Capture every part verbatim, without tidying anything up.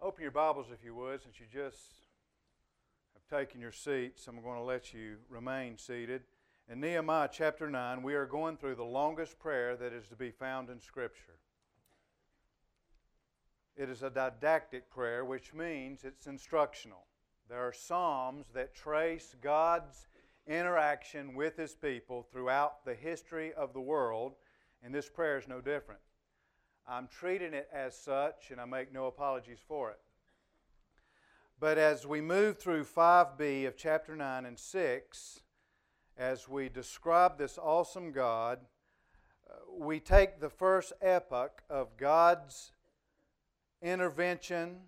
Open your Bibles, if you would, since you just have taken your seats. I'm going to let you remain seated. In Nehemiah chapter nine, we are going through the longest prayer that is to be found in Scripture. It is a didactic prayer, which means it's instructional. There are psalms that trace God's interaction with His people throughout the history of the world, and this prayer is no different. I'm treating it as such, and I make no apologies for it. But as we move through five B of chapter nine and six, as we describe this awesome God, uh, we take the first epoch of God's intervention,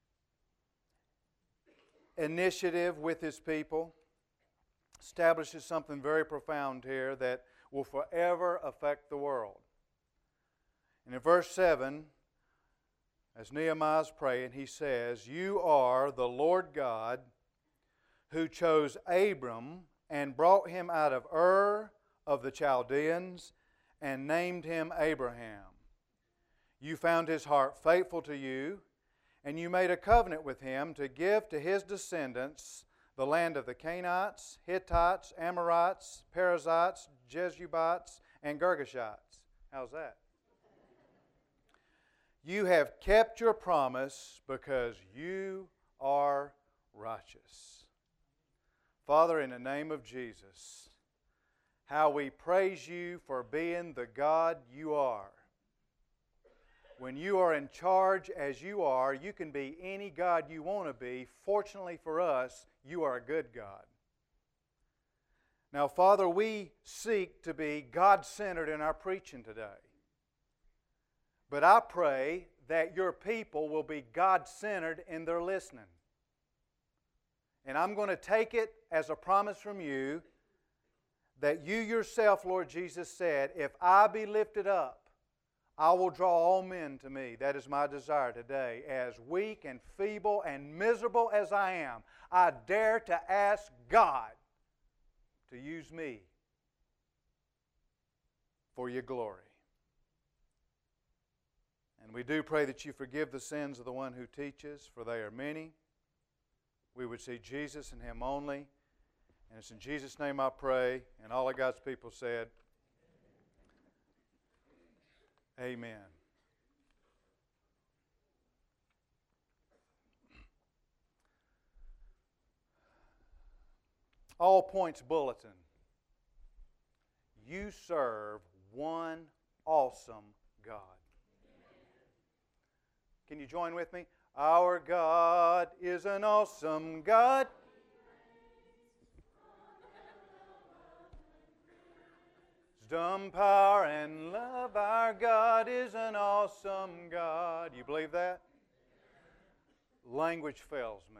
initiative with His people, establishes something very profound here that will forever affect the world. And in verse seven, as Nehemiah is praying, he says, "You are the Lord God who chose Abram and brought him out of Ur of the Chaldeans and named him Abraham. You found his heart faithful to you, and you made a covenant with him to give to his descendants the land of the Canaanites, Hittites, Amorites, Perizzites, Jebusites, and Girgashites." How's that? "You have kept your promise because you are righteous." Father, in the name of Jesus, how we praise You for being the God You are. When You are in charge as You are, You can be any God You want to be. Fortunately for us, You are a good God. Now, Father, we seek to be God-centered in our preaching today. But I pray that Your people will be God-centered in their listening. And I'm going to take it as a promise from You that You Yourself, Lord Jesus, said, "If I be lifted up, I will draw all men to Me." That is my desire today. As weak and feeble and miserable as I am, I dare to ask God to use me for Your glory. And we do pray that You forgive the sins of the one who teaches, for they are many. We would see Jesus and Him only. And it's in Jesus' name I pray. And all of God's people said, Amen. All points bulletin. You serve one awesome God. Can you join with me? Our God is an awesome God. Wisdom, power, and love. Our God is an awesome God. You believe that? Language fails me.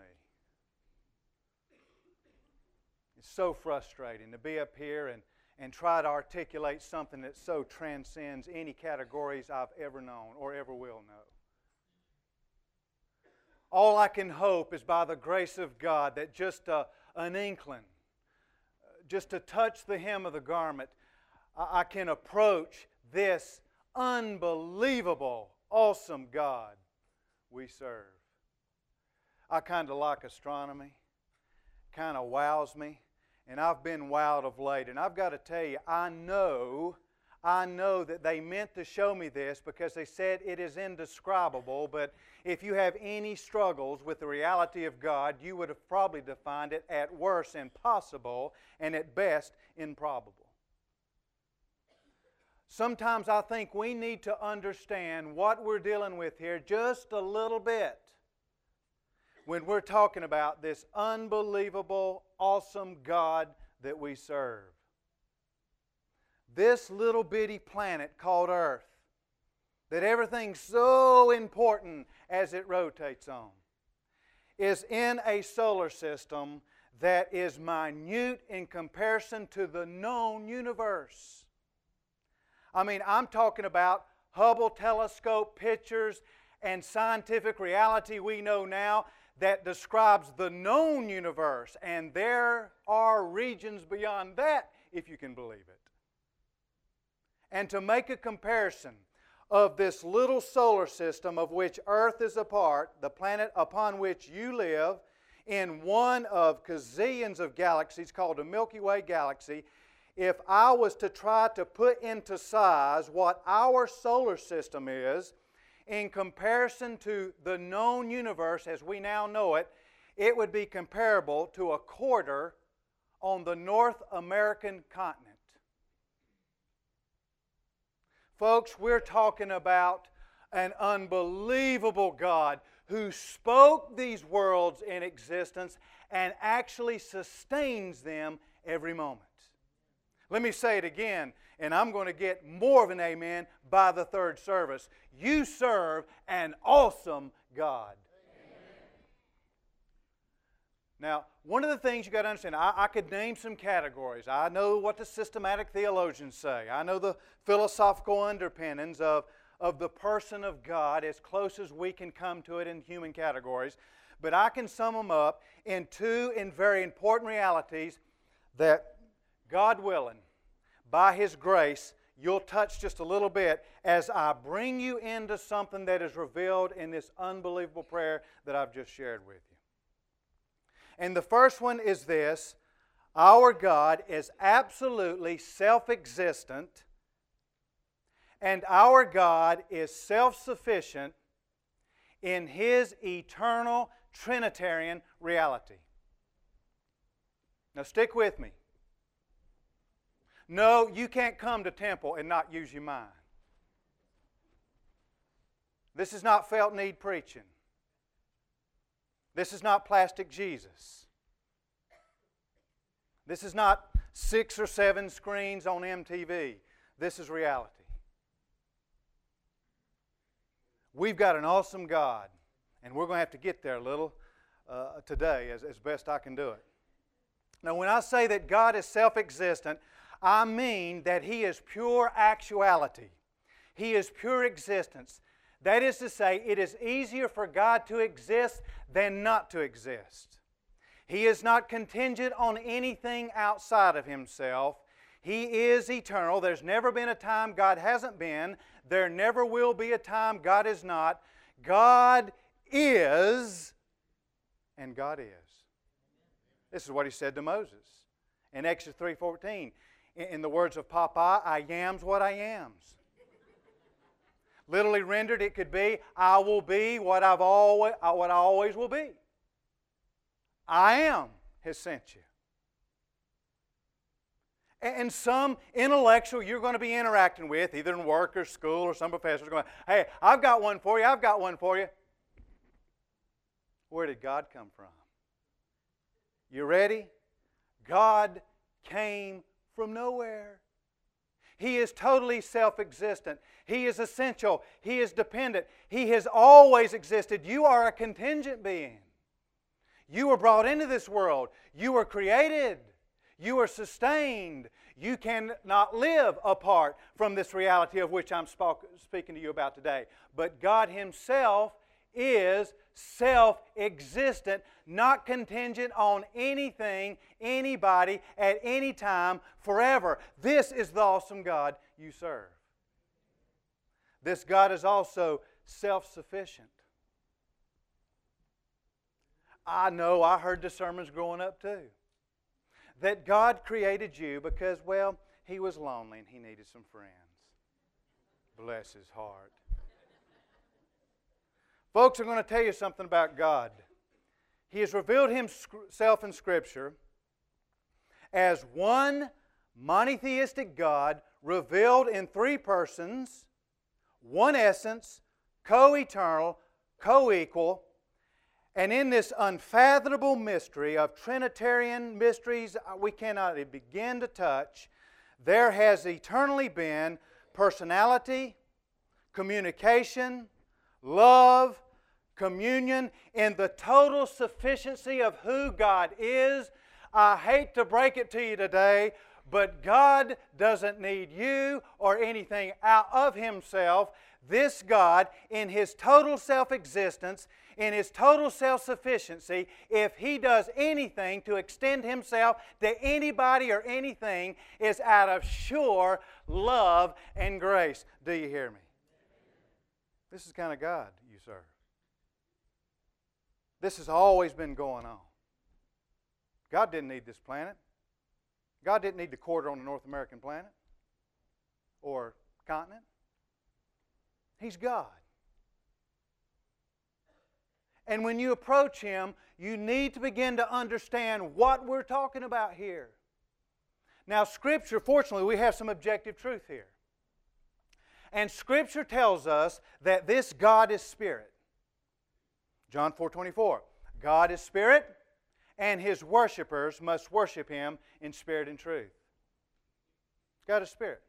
It's so frustrating to be up here and, and try to articulate something that so transcends any categories I've ever known or ever will know. All I can hope is by the grace of God that just a, an inkling, just to touch the hem of the garment, I, I can approach this unbelievable, awesome God we serve. I kind of like astronomy, kind of wows me, and I've been wowed of late. And I've got to tell you, I know I know that they meant to show me this because they said it is indescribable, but if you have any struggles with the reality of God, you would have probably defined it at worst impossible and at best improbable. Sometimes I think we need to understand what we're dealing with here just a little bit when we're talking about this unbelievable, awesome God that we serve. This little bitty planet called Earth, that everything's so important as it rotates on, is in a solar system that is minute in comparison to the known universe. I mean, I'm talking about Hubble telescope pictures and scientific reality we know now that describes the known universe, and there are regions beyond that, if you can believe it. And to make a comparison, of this little solar system of which Earth is a part, the planet upon which you live, in one of gazillions of galaxies called the Milky Way galaxy, if I was to try to put into size what our solar system is in comparison to the known universe as we now know it, it would be comparable to a quarter on the North American continent. Folks, we're talking about an unbelievable God who spoke these worlds in existence and actually sustains them every moment. Let me say it again, and I'm going to get more of an amen by the third service. You serve an awesome God. Now, one of the things you've got to understand, I, I could name some categories. I know what the systematic theologians say. I know the philosophical underpinnings of, of the person of God as close as we can come to it in human categories. But I can sum them up in two in very important realities that, God willing, by His grace, you'll touch just a little bit as I bring you into something that is revealed in this unbelievable prayer that I've just shared with you. And the first one is this: our God is absolutely self-existent, and our God is self-sufficient in His eternal Trinitarian reality. Now stick with me. No, you can't come to temple and not use your mind. This is not felt need preaching. This is not plastic Jesus. This is not six or seven screens on M T V. This is reality. We've got an awesome God, and we're going to have to get there a little uh, today as, as best I can do it. Now, when I say that God is self-existent, I mean that He is pure actuality. He is pure existence. That is to say, it is easier for God to exist than not to exist. He is not contingent on anything outside of Himself. He is eternal. There's never been a time God hasn't been. There never will be a time God is not. God is, and God is. This is what He said to Moses in Exodus three fourteen. In the words of Popeye, I am's what I am's. Literally rendered, it could be, I will be what I've always, what I always will be. I am has sent you. And some intellectual you're going to be interacting with, either in work or school or some professors, going, hey, I've got one for you, I've got one for you. Where did God come from? You ready? God came from nowhere. He is totally self-existent. He is essential. He is dependent. He has always existed. You are a contingent being. You were brought into this world. You were created. You were sustained. You cannot live apart from this reality of which I'm speaking to you about today. But God Himself is self-existent, not contingent on anything, anybody, at any time, forever. This is the awesome God you serve. This God is also self-sufficient. I know, I heard the sermons growing up too. That God created you because, well, He was lonely and He needed some friends. Bless His heart. Folks, I'm going to tell you something about God. He has revealed Himself in Scripture as one monotheistic God revealed in three persons, one essence, co-eternal, co-equal, and in this unfathomable mystery of Trinitarian mysteries we cannot begin to touch, there has eternally been personality, communication, love, communion, in the total sufficiency of who God is. I hate to break it to you today, but God doesn't need you or anything out of Himself. This God, in His total self-existence, in His total self-sufficiency, if He does anything to extend Himself to anybody or anything, is out of sure love and grace. Do you hear me? This is the kind of God you serve. This has always been going on. God didn't need this planet. God didn't need the quarter on the North American planet or continent. He's God. And when you approach Him, you need to begin to understand what we're talking about here. Now, Scripture, fortunately, we have some objective truth here. And Scripture tells us that this God is Spirit. John four twenty-four. God is Spirit, and His worshipers must worship Him in spirit and truth. God is Spirit.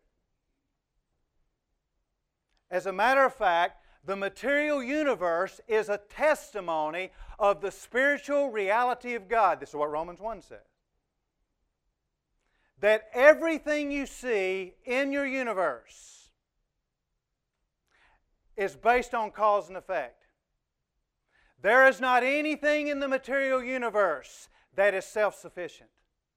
As a matter of fact, the material universe is a testimony of the spiritual reality of God. This is what Romans one says. That everything you see in your universe is based on cause and effect. There is not anything in the material universe that is self-sufficient.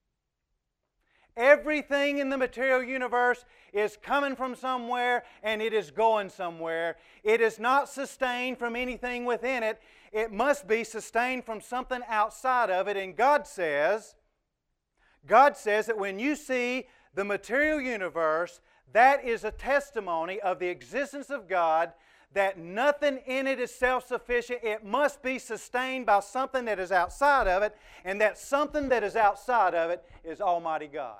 Everything in the material universe is coming from somewhere and it is going somewhere. It is not sustained from anything within it. It must be sustained from something outside of it. And God says, God says that when you see the material universe, that is a testimony of the existence of God, that nothing in it is self-sufficient. It must be sustained by something that is outside of it, and that something that is outside of it is Almighty God.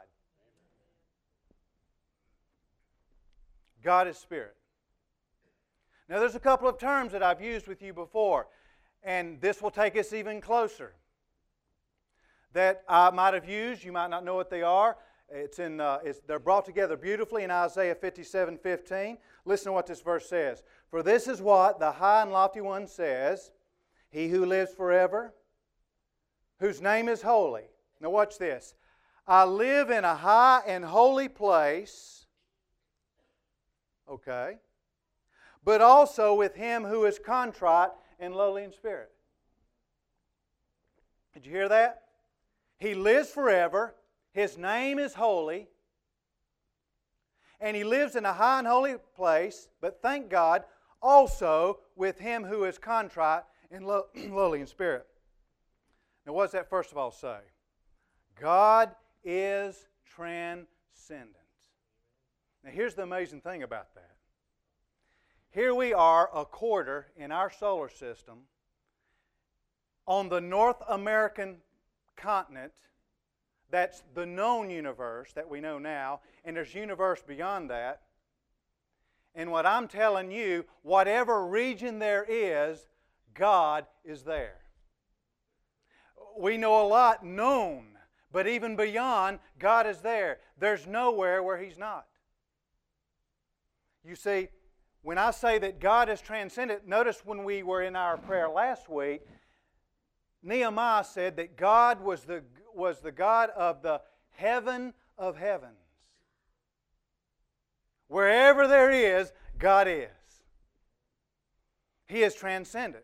God is Spirit. Now there's a couple of terms that I've used with you before, and this will take us even closer, that I might have used. You might not know what they are. It's in, uh, it's, they're brought together beautifully in Isaiah fifty-seven fifteen. Listen to what this verse says. For this is what the high and lofty one says, He who lives forever, whose name is holy. Now watch this. I live in a high and holy place, okay, but also with him who is contrite and lowly in spirit. Did you hear that? He lives forever. His name is holy. And He lives in a high and holy place, but thank God, also with him who is contrite and low, lowly in spirit. Now what does that first of all say? God is transcendent. Now here's the amazing thing about that. Here we are, a quarter in our solar system, on the North American continent. That's the known universe that we know now, and there's universe beyond that. And what I'm telling you, whatever region there is, God is there. We know a lot known, but even beyond, God is there. There's nowhere where He's not. You see, when I say that God is transcendent, notice when we were in our prayer last week, Nehemiah said that God was the, was the God of the heaven of heavens. Wherever there is, God is. He is transcendent.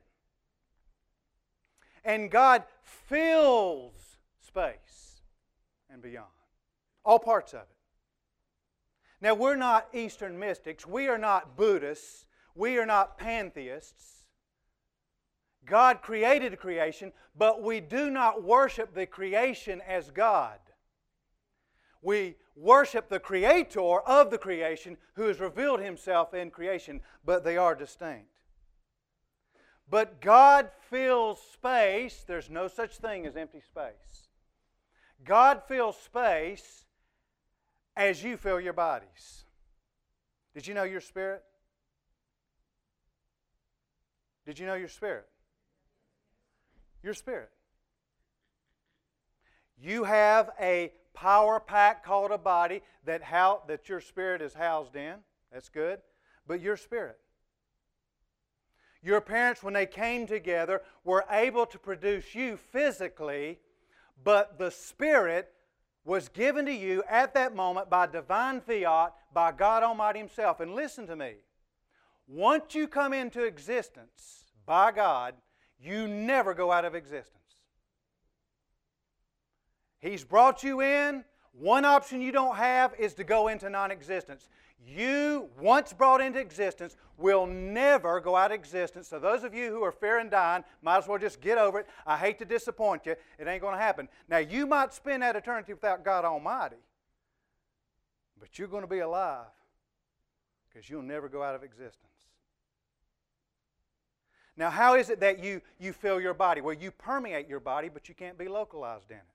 And God fills space and beyond. All parts of it. Now, we're not Eastern mystics. We are not Buddhists. We are not pantheists. God created the creation, but we do not worship the creation as God. We worship the Creator of the creation who has revealed Himself in creation, but they are distinct. But God fills space. There's no such thing as empty space. God fills space as you fill your bodies. Did you know your spirit? Did you know your spirit? Your spirit. You have a power pack called a body that, how, that your spirit is housed in. That's good. But your spirit. Your parents, when they came together, were able to produce you physically, but the Spirit was given to you at that moment by divine fiat, by God Almighty Himself. And listen to me. Once you come into existence by God, you never go out of existence. He's brought you in. One option you don't have is to go into non-existence. You, once brought into existence, will never go out of existence. So those of you who are fearing dying, might as well just get over it. I hate to disappoint you. It ain't going to happen. Now, you might spend that eternity without God Almighty, but you're going to be alive because you'll never go out of existence. Now, how is it that you, you fill your body? Well, you permeate your body, but you can't be localized in it.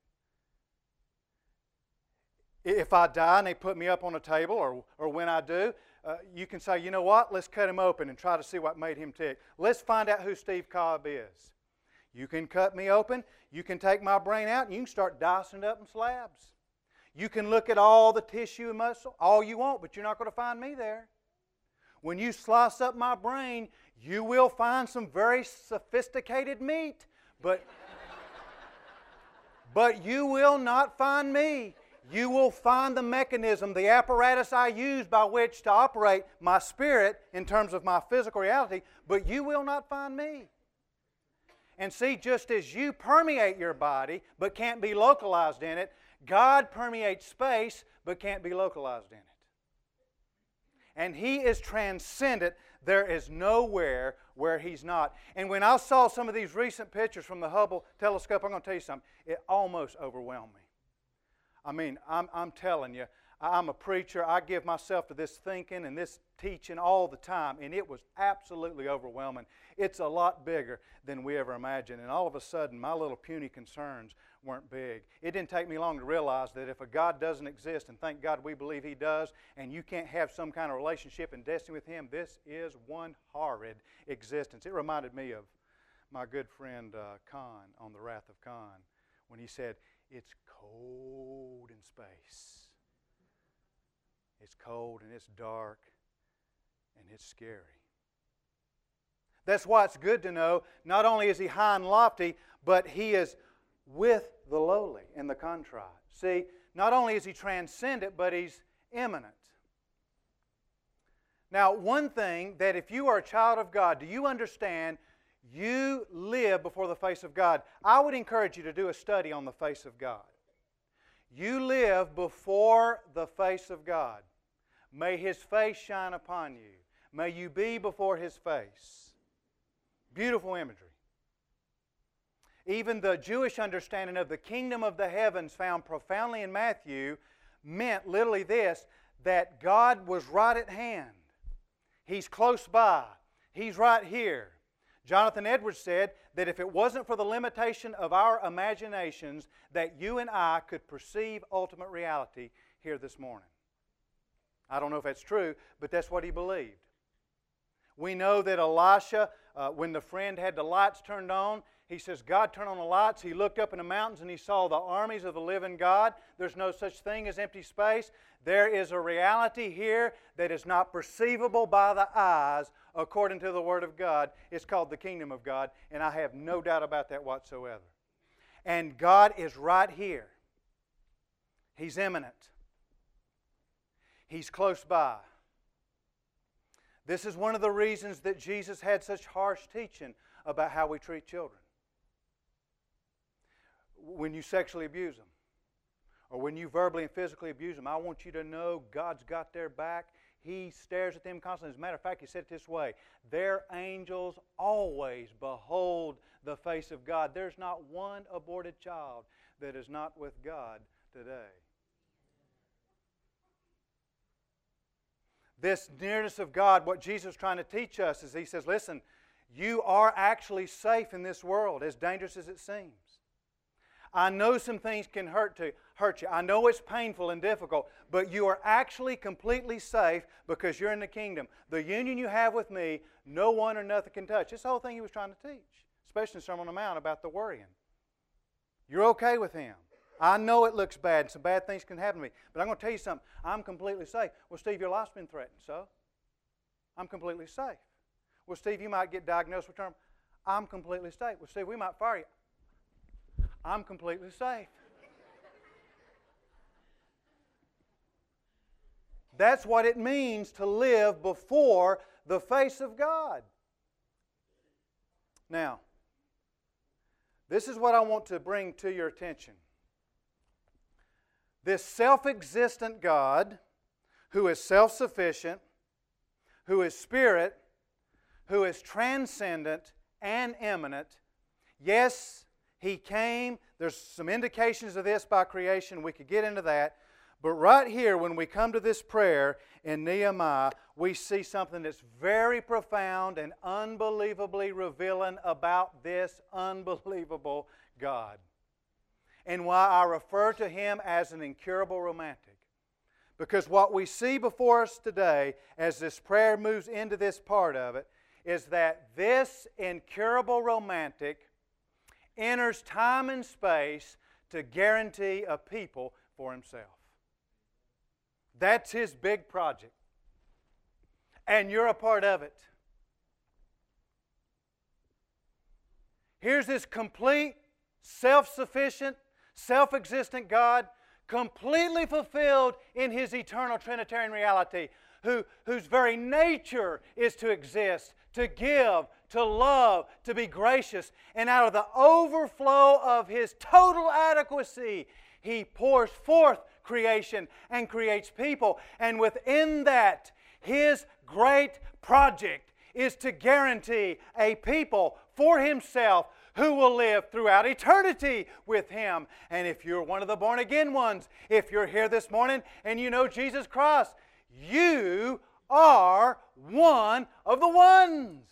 If I die and they put me up on a table, or, or when I do, uh, you can say, you know what, let's cut him open and try to see what made him tick. Let's find out who Steve Cobb is. You can cut me open, you can take my brain out, and you can start dicing it up in slabs. You can look at all the tissue and muscle, all you want, but you're not going to find me there. When you slice up my brain, you will find some very sophisticated meat, but, but you will not find me. You will find the mechanism, the apparatus I use by which to operate my spirit in terms of my physical reality, but you will not find me. And see, just as you permeate your body but can't be localized in it, God permeates space but can't be localized in it. And He is transcendent. There is nowhere where He's not. And when I saw some of these recent pictures from the Hubble telescope, I'm going to tell you something, it almost overwhelmed me. I mean, I'm, I'm telling you, I'm a preacher. I give myself to this thinking and this teaching all the time, and it was absolutely overwhelming. It's a lot bigger than we ever imagined, and all of a sudden, my little puny concerns weren't big. It didn't take me long to realize that if a God doesn't exist, and thank God we believe He does, and you can't have some kind of relationship and destiny with Him, this is one horrid existence. It reminded me of my good friend uh, Khan on The Wrath of Khan when he said, it's cold in space. It's cold and it's dark and it's scary. That's why it's good to know not only is He high and lofty, but He is with the lowly and the contrite. See, not only is He transcendent, but He's immanent. Now, one thing that if you are a child of God, do you understand you live before the face of God? I would encourage you to do a study on the face of God. You live before the face of God. May His face shine upon you. May you be before His face. Beautiful imagery. Even the Jewish understanding of the kingdom of the heavens found profoundly in Matthew meant literally this, that God was right at hand. He's close by. He's right here. Jonathan Edwards said that if it wasn't for the limitation of our imaginations, that you and I could perceive ultimate reality here this morning. I don't know if that's true, but that's what he believed. We know that Elisha, uh, when the friend had the lights turned on, he says, God turned on the lights. He looked up in the mountains and he saw the armies of the living God. There's no such thing as empty space. There is a reality here that is not perceivable by the eyes according to the Word of God. It's called the kingdom of God, and I have no doubt about that whatsoever. And God is right here. He's immanent. He's close by. This is one of the reasons that Jesus had such harsh teaching about how we treat children. When you sexually abuse them, or when you verbally and physically abuse them, I want you to know God's got their back. He stares at them constantly. As a matter of fact, He said it this way, their angels always behold the face of God. There's not one aborted child that is not with God today. This nearness of God, what Jesus is trying to teach us is He says, listen, you are actually safe in this world, as dangerous as it seems. I know some things can hurt to hurt you. I know it's painful and difficult, but you are actually completely safe because you're in the kingdom. The union you have with me, no one or nothing can touch. This is the whole thing He was trying to teach, especially in the Sermon on the Mount about the worrying. You're okay with Him. I know it looks bad, and some bad things can happen to me, but I'm going to tell you something. I'm completely safe. Well, Steve, your life's been threatened, so I'm completely safe. Well, Steve, you might get diagnosed with term. I'm completely safe. Well, Steve, we might fire you. I'm completely safe. That's what it means to live before the face of God. Now, this is what I want to bring to your attention. This self-existent God, who is self-sufficient, who is spirit, who is transcendent and immanent. Yes, He came. There's some indications of this by creation. We could get into that. But right here, when we come to this prayer in Nehemiah, we see something that's very profound and unbelievably revealing about this unbelievable God. And why I refer to Him as an incurable romantic. Because what we see before us today, as this prayer moves into this part of it, is that this incurable romantic enters time and space to guarantee a people for Himself. That's His big project. And you're a part of it. Here's this complete, self-sufficient, self-existent God, completely fulfilled in His eternal Trinitarian reality, who, whose very nature is to exist, to give, to love, to be gracious. And out of the overflow of His total adequacy, He pours forth creation and creates people. And within that, His great project is to guarantee a people for Himself who will live throughout eternity with Him. And if you're one of the born-again ones, if you're here this morning and you know Jesus Christ, you are one of the ones.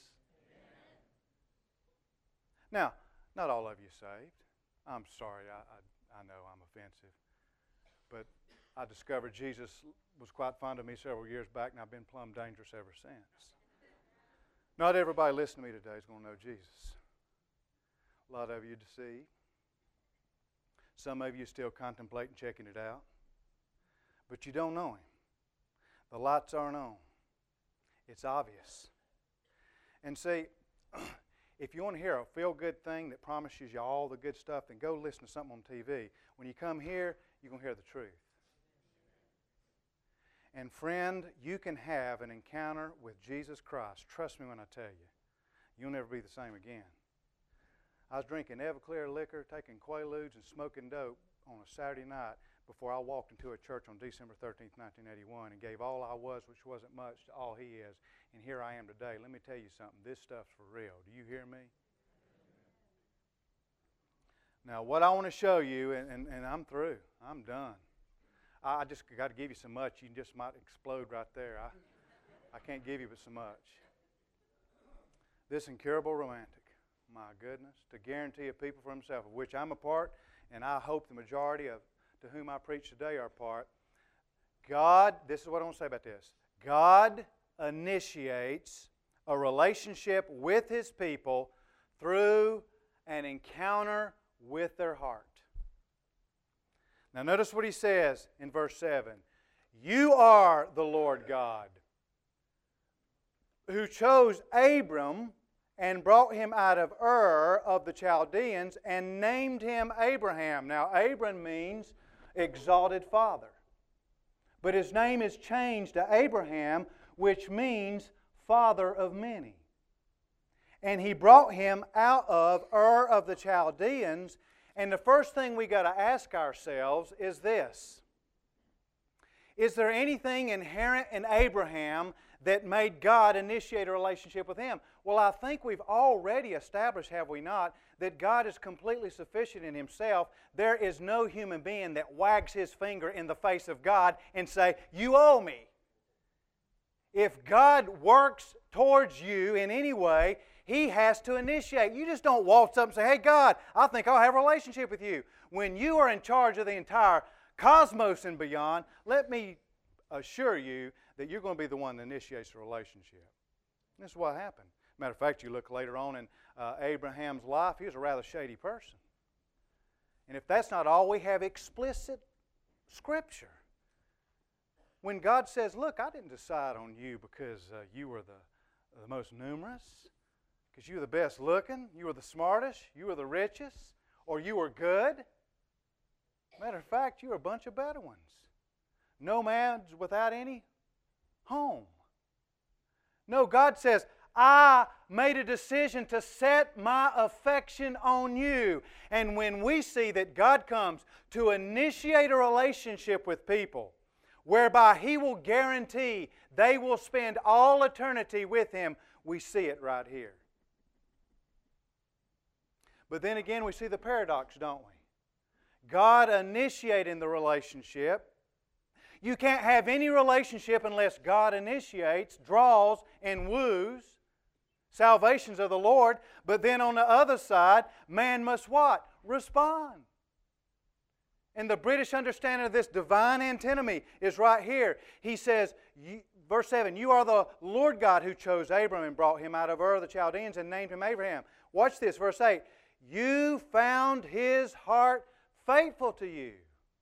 Now, not all of you saved. I'm sorry, I, I, I know I'm offensive. But I discovered Jesus was quite fond of me several years back, and I've been plumb dangerous ever since. Not everybody listening to me today is going to know Jesus. A lot of you deceived. Some of you still contemplating checking it out. But you don't know Him. The lights aren't on. It's obvious. And see, if you want to hear a feel-good thing that promises you all the good stuff, then go listen to something on T V. When you come here, you're going to hear the truth. And friend, you can have an encounter with Jesus Christ. Trust me when I tell you. You'll never be the same again. I was drinking Everclear liquor, taking Quaaludes, and smoking dope on a Saturday night before I walked into a church on December thirteenth, nineteen eighty-one, and gave all I was, which wasn't much, to all He is. And here I am today. Let me tell you something. This stuff's for real. Do you hear me? Now, what I want to show you, and, and, and I'm through. I'm done. I just got to give you so much, you just might explode right there. I, I can't give you but so much. This incurable romantic, my goodness, to guarantee a people for Himself, of which I'm a part, and I hope the majority of to whom I preach today are a part. God, this is what I want to say about this. God initiates a relationship with His people through an encounter with their heart. Now notice what He says in verse seven. You are the Lord God, who chose Abram and brought him out of Ur of the Chaldeans and named him Abraham. Now Abram means exalted father. But his name is changed to Abraham, which means father of many. And He brought him out of Ur of the Chaldeans. And the first thing we got to ask ourselves is this. Is there anything inherent in Abraham that made God initiate a relationship with him? Well, I think we've already established, have we not, that God is completely sufficient in Himself. There is no human being that wags his finger in the face of God and say, you owe me. If God works towards you in any way, He has to initiate. You just don't waltz up and say, hey, God, I think I'll have a relationship with you. When you are in charge of the entire cosmos and beyond, let me assure you that you're going to be the one that initiates the relationship. And this is what happened. Matter of fact, you look later on in uh, Abraham's life, he was a rather shady person. And if that's not all, we have explicit Scripture. When God says, look, I didn't decide on you because uh, you were the, the most numerous, because you were the best looking, you were the smartest, you were the richest, or you were good. Matter of fact, you were a bunch of Bedouins. Nomads without any home. No, God says, I made a decision to set my affection on you. And when we see that God comes to initiate a relationship with people, whereby He will guarantee they will spend all eternity with Him. We see it right here. But then again, we see the paradox, don't we? God initiating the relationship. You can't have any relationship unless God initiates, draws, and woos. Salvation's of the Lord. But then on the other side, man must what? Respond. And the British understanding of this divine antinomy is right here. He says, you, verse seven, you are the Lord God who chose Abram and brought him out of Ur of the Chaldeans and named him Abraham. Watch this, verse eight. You found his heart faithful to you.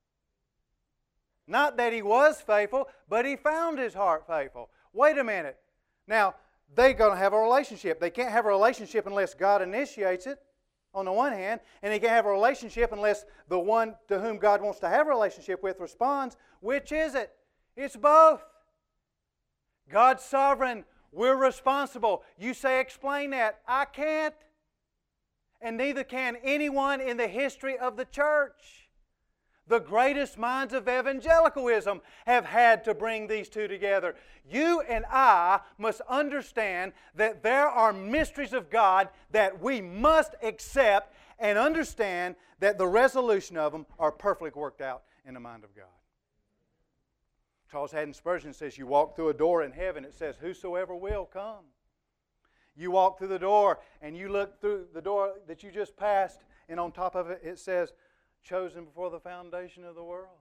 Not that he was faithful, but he found his heart faithful. Wait a minute. Now, they're going to have a relationship. They can't have a relationship unless God initiates it, on the one hand, and they can't have a relationship unless the one to whom God wants to have a relationship with responds. Which is it? It's both. God's sovereign. We're responsible. You say, explain that. I can't. And neither can anyone in the history of the church. The greatest minds of evangelicalism have had to bring these two together. You and I must understand that there are mysteries of God that we must accept and understand that the resolution of them are perfectly worked out in the mind of God. Charles Haddon Spurgeon says, you walk through a door in heaven, it says, whosoever will, come. You walk through the door and you look through the door that you just passed, and on top of it, it says, chosen before the foundation of the world.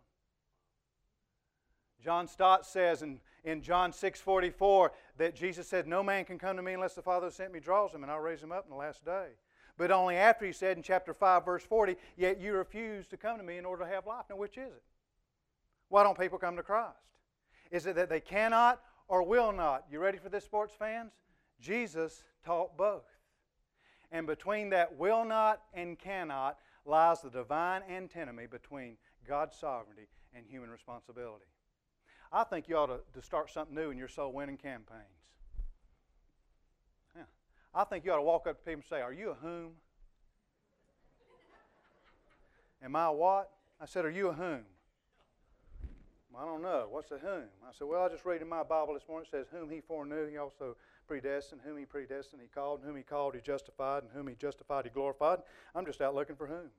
John Stott says in, in John six forty-four that Jesus said, no man can come to me unless the Father who sent me draws him, and I'll raise him up in the last day. But only after he said in chapter five, verse forty, yet you refuse to come to me in order to have life. Now, which is it? Why don't people come to Christ? Is it that they cannot or will not? You ready for this, sports fans? Jesus taught both. And between that will not and cannot lies the divine antinomy between God's sovereignty and human responsibility. I think you ought to, to start something new in your soul winning campaigns. Yeah. I think you ought to walk up to people and say, are you a whom? Am I a what? I said, are you a whom? Well, I don't know. What's a whom? I said, well, I just read in my Bible this morning, it says, whom he foreknew, he also predestined. Whom he predestined, he called. And whom he called, he justified. And whom he justified, he glorified. I'm just out looking for whom's.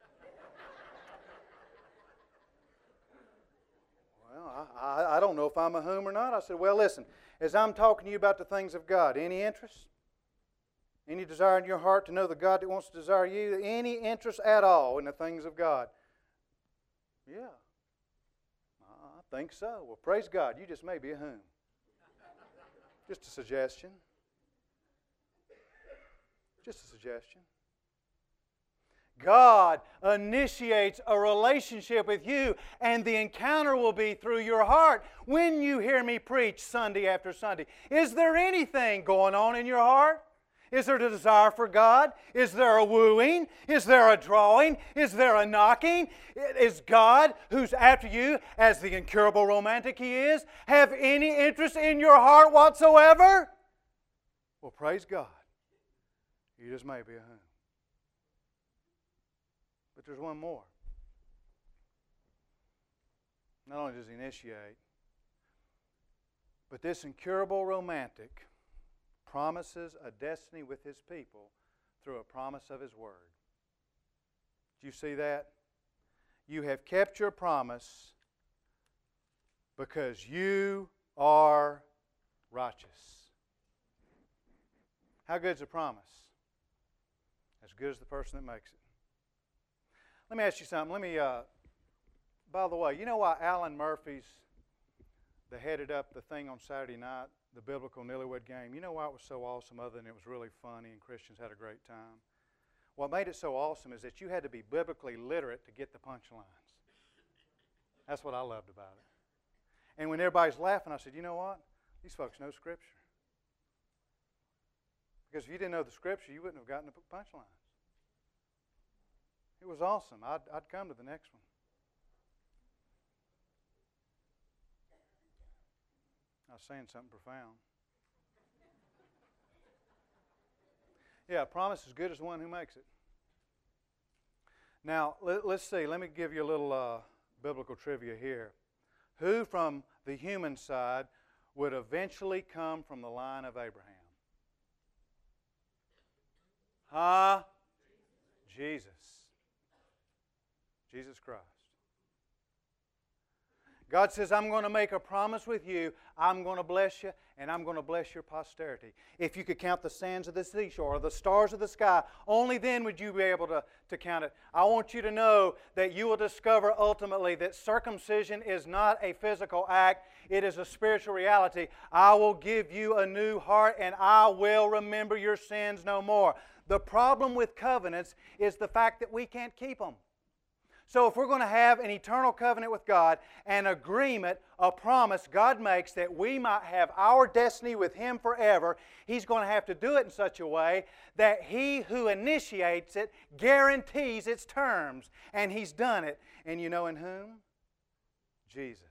Well, I, I, I don't know if I'm a whom or not. I said, well, listen, as I'm talking to you about the things of God, any interest? Any desire in your heart to know the God that wants to desire you? Any interest at all in the things of God? Yeah. I think so. Well, praise God. You just may be a whom. Just a suggestion. Just a suggestion. God initiates a relationship with you, and the encounter will be through your heart when you hear me preach Sunday after Sunday. Is there anything going on in your heart? Is there a desire for God? Is there a wooing? Is there a drawing? Is there a knocking? Is God, who's after you, as the incurable romantic He is, have any interest in your heart whatsoever? Well, praise God. You just may be a whom. But there's one more. Not only does He initiate, but this incurable romantic promises a destiny with His people through a promise of His Word. Do you see that? You have kept your promise because you are righteous. How good is a promise? As good as the person that makes it. Let me ask you something. Let me, uh, by the way, you know why Alan Murphy's, that headed up the thing on Saturday night, the biblical Nillywood game, you know why it was so awesome other than it was really funny and Christians had a great time? What made it so awesome is that you had to be biblically literate to get the punchlines. That's what I loved about it. And when everybody's laughing, I said, you know what? These folks know Scripture. Because if you didn't know the Scripture, you wouldn't have gotten the punchlines. It was awesome. I'd, I'd come to the next one. I was saying something profound. Yeah, a promise is good as the one who makes it. Now, let, let's see. Let me give you a little uh, biblical trivia here. who from the human side would eventually come from the line of Abraham? Huh? Jesus. Jesus Christ. God says, I'm going to make a promise with you. I'm going to bless you, and I'm going to bless your posterity. If you could count the sands of the seashore or the stars of the sky, only then would you be able to, to count it. I want you to know that you will discover ultimately that circumcision is not a physical act. It is a spiritual reality. I will give you a new heart, and I will remember your sins no more. The problem with covenants is the fact that we can't keep them. So if we're going to have an eternal covenant with God, an agreement, a promise God makes that we might have our destiny with Him forever, He's going to have to do it in such a way that He who initiates it guarantees its terms. And He's done it. And you know in whom? Jesus.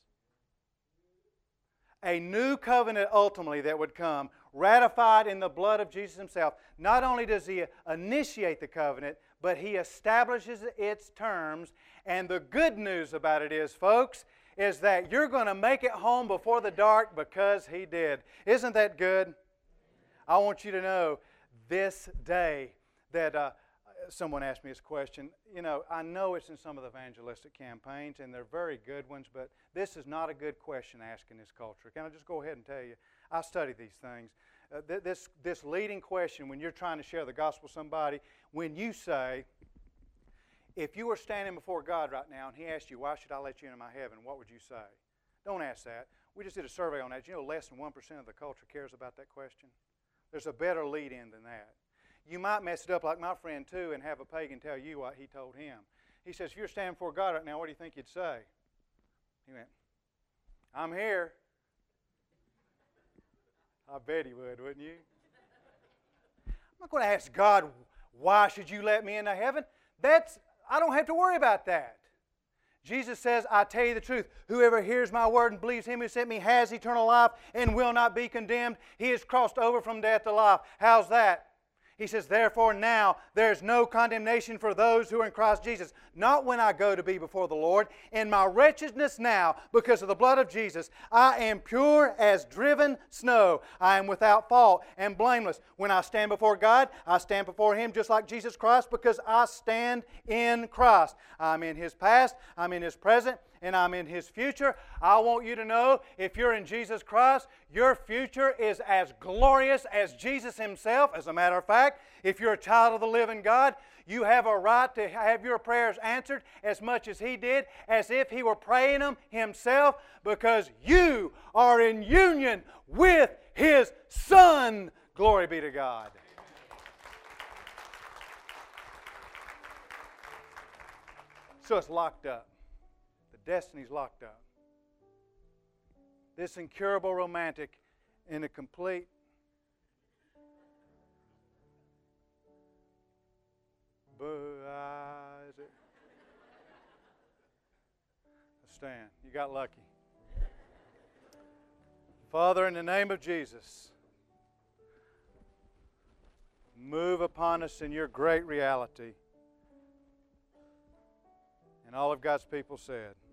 A new covenant ultimately that would come, ratified in the blood of Jesus Himself. Not only does He initiate the covenant, but He establishes its terms. And the good news about it is, folks, is that you're going to make it home before the dark because He did. Isn't that good? I want you to know this day that uh, someone asked me this question. You know, I know it's in some of the evangelistic campaigns, and they're very good ones, but this is not a good question to ask in this culture. Can I just go ahead and tell you? I study these things. Uh, th- this, this leading question when you're trying to share the gospel with somebody, when you say, if you were standing before God right now and He asked you, why should I let you into my heaven, what would you say? Don't ask that. We just did a survey on that. You know, less than one percent of the culture cares about that question. There's a better lead-in than that. You might mess it up like my friend too and have a pagan tell you what he told him. He says, if you're standing before God right now, what do you think you'd say? He went, I'm here. I bet he would, wouldn't you? I'm not going to ask God, why should you let me into heaven? That's, I don't have to worry about that. Jesus says, I tell you the truth, whoever hears my word and believes Him who sent me has eternal life and will not be condemned. He has crossed over from death to life. How's that? He says, therefore now there is no condemnation for those who are in Christ Jesus. Not when I go to be before the Lord. In my wretchedness now, because of the blood of Jesus, I am pure as driven snow. I am without fault and blameless. When I stand before God, I stand before Him just like Jesus Christ because I stand in Christ. I'm in His past, I'm in His present, and I'm in His future. I want you to know, if you're in Jesus Christ, your future is as glorious as Jesus Himself. As a matter of fact, if you're a child of the living God, you have a right to have your prayers answered as much as He did, as if He were praying them Himself, because you are in union with His Son. Glory be to God. So it's locked up. Destiny's locked up. This incurable romantic in a complete boo, is it? Let's stand. You got lucky. Father, in the name of Jesus, move upon us in your great reality. And all of God's people said,